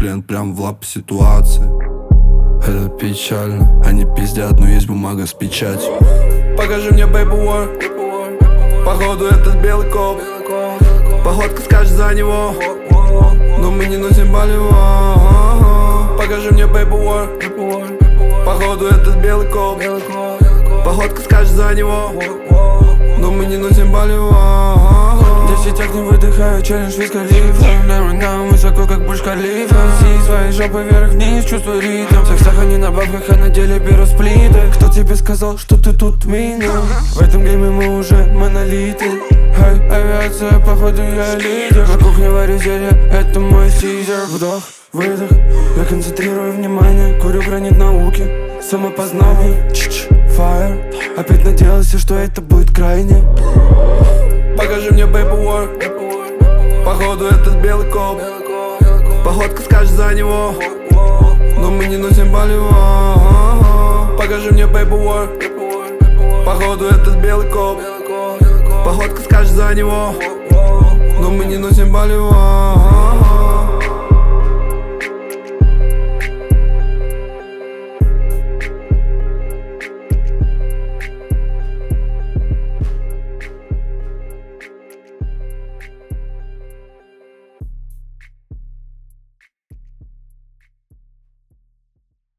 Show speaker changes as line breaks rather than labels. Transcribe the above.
Клиент прям в лапы ситуации. Это печально. Они пиздят, но есть бумага с печатью. Покажи мне paperwork. Походу этот белый коп. Походка скажет за него, но мы не носим болево. Покажи мне paperwork. Походу этот белый коп. Походка скажет за него, но мы не носим болево.
10 не выдыхаю, челлендж виз Халифа. Down, высоко как Бурдж Халифа. Си своей жопой вверх-вниз, чувствую ритм. В сексах они на бабках, а на деле беру сплиты. Кто тебе сказал, что ты тут меня? В этом гейме мы уже монолиты. Эй, авиация, походу я лидер. На кухне варю зелье, это мой сизер. Вдох, выдох, я концентрирую внимание. Курю гранит науки, самопознание. Fire, опять надеялся, что это будет крайне.
Покажи мне paperwork. Походу этот белый коп. Походка скажет за него, но мы не носим болево. Покажи мне paperwork. Походу этот белый коп. Походка скажет за него, но мы не носим болево.